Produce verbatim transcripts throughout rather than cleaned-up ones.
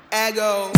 Ego.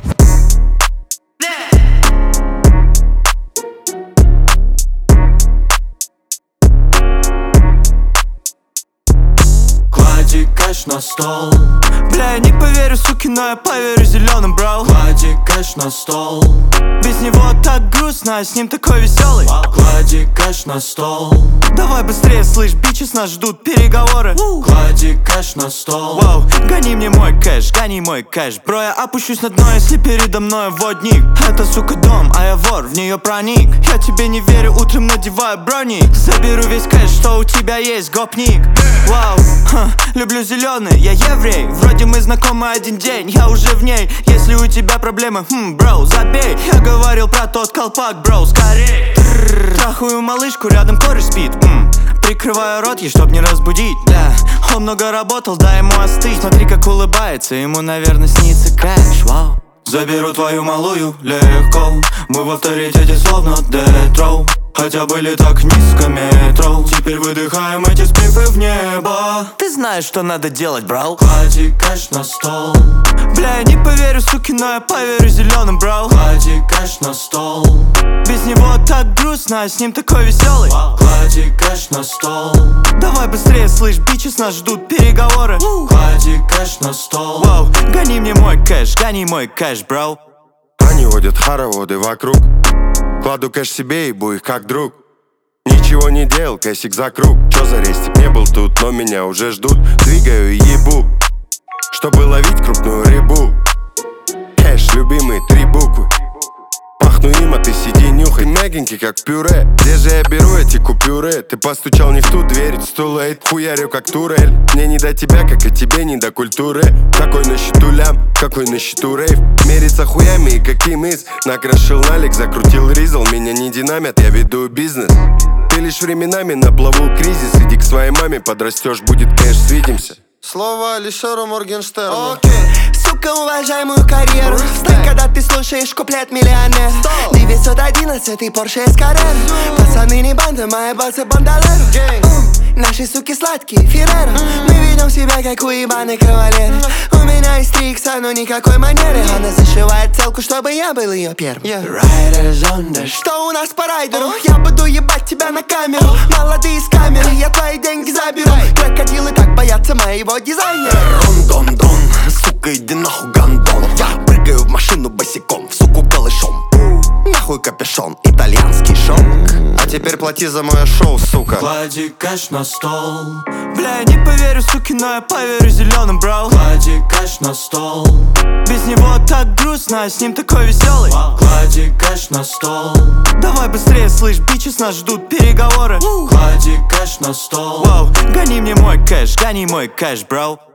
Клади кэш на стол. Бля, я не поверю, суки, но я поверю зеленым, бро. Клади кэш на стол. Без него так грустно, а с ним такой веселый. Клади кэш на стол. Давай быстрее, слышь, бичес, нас ждут переговоры. Клади кэш на стол. Воу, гони мне мой кэш, гони мой кэш. Бро, я опущусь на дно, если передо мной водник. Это, сука, дом, а я вор, в нее проник. Я тебе не верю, утром надеваю броник. Заберу весь кэш, что у тебя есть, гопник. Вау, ха, люблю зеленый, я еврей. Вроде мы знакомы один день, я уже в ней. Если у тебя проблемы, хм, бро, забей. Я говорил про тот колпак, бро, скорей. Трахаю малышку, рядом кореш спит. М, Прикрываю рот ей, чтоб не разбудить. Да, он много работал, дай ему остыть. Смотри, как улыбается, ему, наверное, снится кэш. Вау. Заберу твою малую легко. Мы в авторитете словно Детроу. Хотя были так низко метро. Теперь выдыхаем эти спифы в небо. Ты знаешь, что надо делать, бро. Клади кэш на стол. Бля, я не поверю, суки, но я поверю зеленым, бро. Клади кэш на стол. Без него так грустно, а с ним такой веселый. Клади кэш на стол. Давай быстрее, слышь, бичес, нас ждут переговоры. Клади кэш на стол. Воу, гони мне мой кэш, гони мой кэш, бро. Они водят хороводы вокруг. Кладу кэш себе и ебу их как друг. Ничего не делал, кэсик за круг. Чё за рестик, не был тут, но меня уже ждут. Двигаю и ебу, чтобы ловить крупную рыбу. Кэш, любимые три буквы. Пахну им, а ты сиди нюхай. Мягенький, как пюре. Где же я беру эти купюры? Ты постучал не в ту дверь, it's too late. Хуярю, как турель. Мне не до тебя, как и тебе не до культуры. Какой на счету лям, какой на счету рейв. Мериться хуями и каким из. Накрошил налик, закрутил ризл. Меня не динамят, я веду бизнес. Ты лишь временами на плаву кризис. Иди к своей маме, подрастешь, будет кэш, свидимся. Слово Алишеру Моргенштерну. Okay. Сука, уважай мою карьеру. Стой, когда ты слушаешь куплет миллионер. девятьсот одиннадцать Порше Эскарер. Пацаны не банда, мои басы бандалеру. Наши суки сладкие, Ферреро. Мы ведем себя как уебаный кавалер. У меня есть три икса, но никакой манеры. Она зашивает целку, чтобы я был ее первым. Riders on the... Что у нас по райдеру? Я буду ебать тебя на камеру. Молодые с камеры, я твои деньги заберу. Крокодилы так боятся моего дизайнера. Рон-дон-дон, сука, иди нахуй, гандон. Я прыгаю в машину босиком, в суку голышом. Нахуй капюшон, итальянский шок. А теперь плати за мое шоу, сука. Клади кэш на стол. Бля, я не поверю, суки, но я поверю зеленым, бро. Клади кэш на стол. Без него так грустно, а с ним такой веселый. Клади кэш на стол. Давай быстрее, слышь, бичес, нас ждут переговоры. Клади кэш на стол. Воу, гони мне мой кэш, гони мой кэш, бро.